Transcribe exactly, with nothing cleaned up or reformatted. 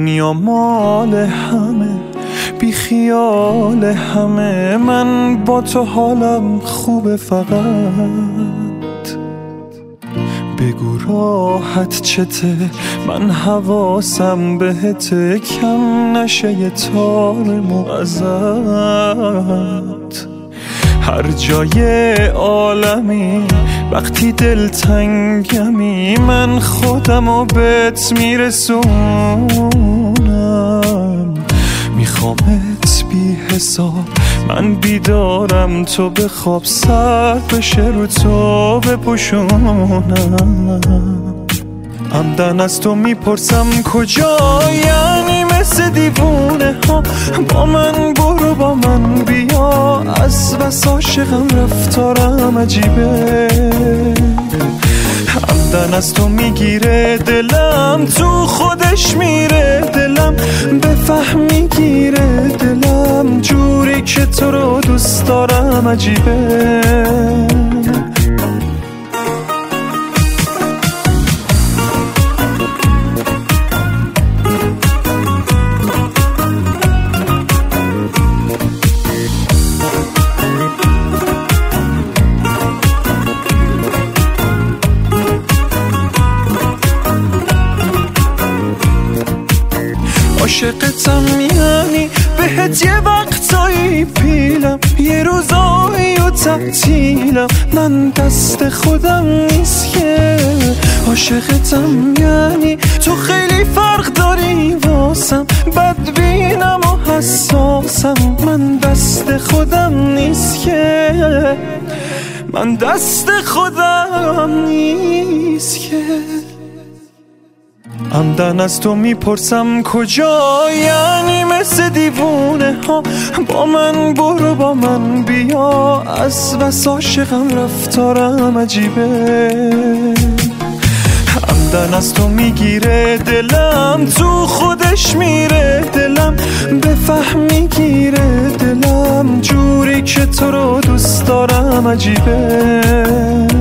دنیا مال همه، بی خیال همه، من با تو حالم خوبه، فقط بگو راحت چته، من حواسم بهته، کم نشه یه تار ازت. هر جای عالمی وقتی دلتنگمی، من خودمو بهت میرسونم، میخوامت بی حساب، من بیدارم تو بخواب، سر بشه رو تو بپوشونم. عمدن از تو میپرسم کجا، یعنی مثل دیوونه ها با من برو با من بیا، از بس عاشقم رفتارم عجیبه. عمدن از تو میگیره دلم، تو خودش میره دلم، بفهم میگیره دلم، جوری که تو رو دوست دارم عجیبه. عاشقتم یعنی بهت یه وقتایی پیلم، یه روزایی و تعطیلم، من دست خودم نیست که. عاشقتم یعنی تو خیلی فرق داری واسم، بدبینم و حساسم، من دست خودم نیست که، من دست خودم نیست که. عمدن از تو میپرسم کجا، یعنی مثل دیوونه ها با من برو با من بیا، از بس عاشقم رفتارم عجیبه. عمدن از تو میگیره دلم، تو خودش میره دلم، بفهم میگیره دلم، جوری که تو رو دوست دارم عجیبه.